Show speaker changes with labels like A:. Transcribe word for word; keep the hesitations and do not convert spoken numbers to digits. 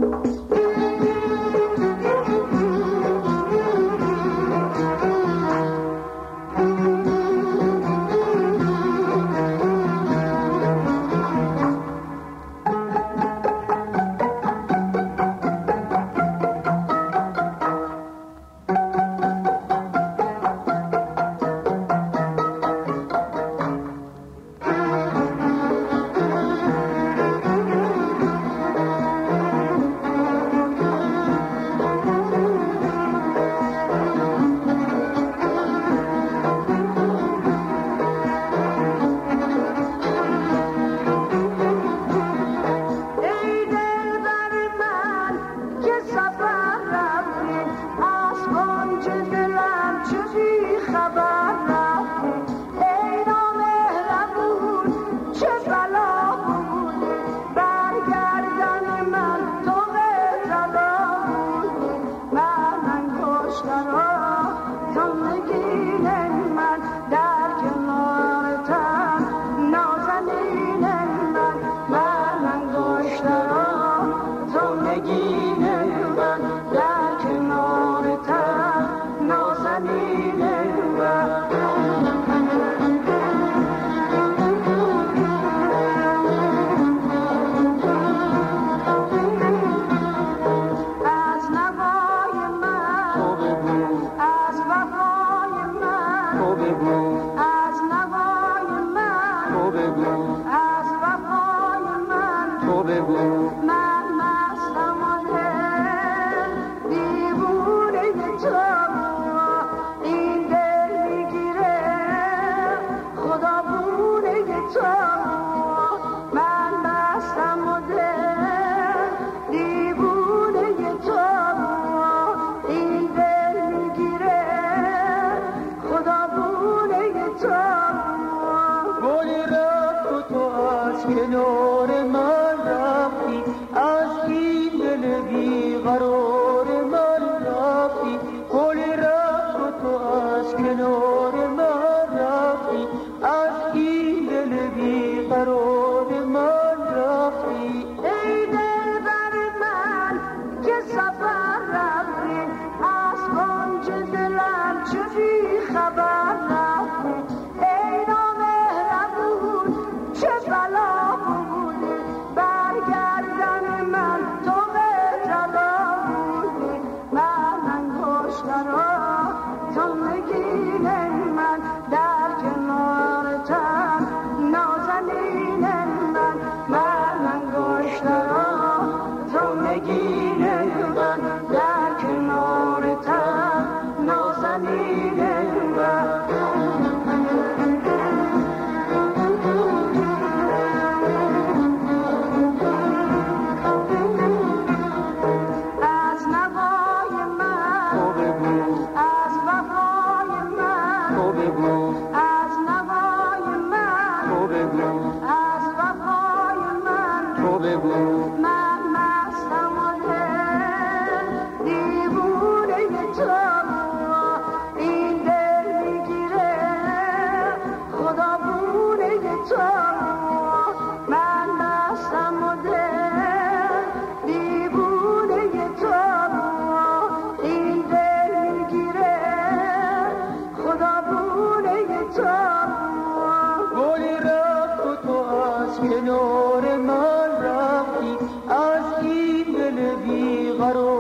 A: کنار من رفتی، از این دل بیقرار من رفتی، گل رفت و تو از کنار من رفتی، از این دل بیقرار من رفتی.
B: ای دلبر من که سفر رفتی، از کنج دلم چه بی خبر رفتی. ای نامهربون چه بلا بودی، برگردن من تو به طلا بودی. من انگشترا تو نگین من در کنارتم، نازنین من. من انگشترا تو نگین من در کنارتم، نازنین من. من مستم و دل دیوونه تو، این دل میگیره خدا بونه تو. من مستم و دل دیوونه تو، این دل میگیره خدا بونه تو.
A: گلی رفت و تو از کنار من رفتی، از این دل بیقرار